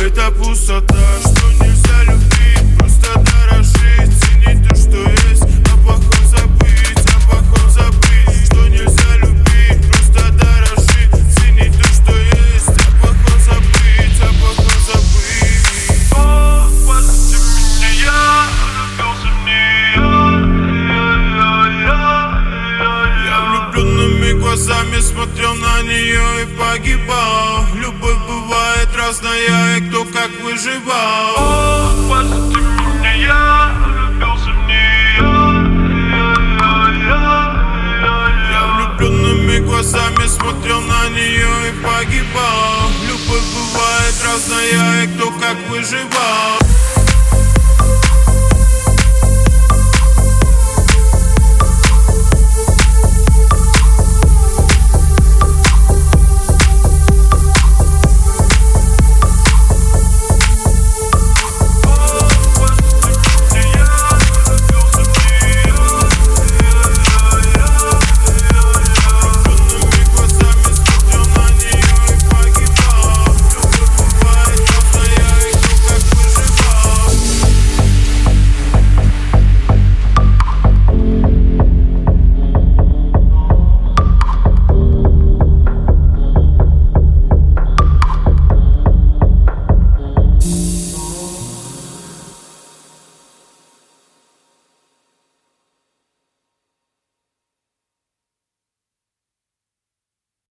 Это пустота, что нельзя любить, просто дорожить, ценить то, что есть, а плохом забыть, что нельзя любить, просто дорожить, ценить то, что есть, а плохом забыть, О, спасите меня, я влюбился в нее. Я влюбленными глазами смотрел на нее и погибал. Любовь бывает разная, и кто как выживал. О, спасите меня, я влюбился в нее. Я влюбленными глазами смотрел на нее и погибал. Любовь бывает разная, и кто как выживал.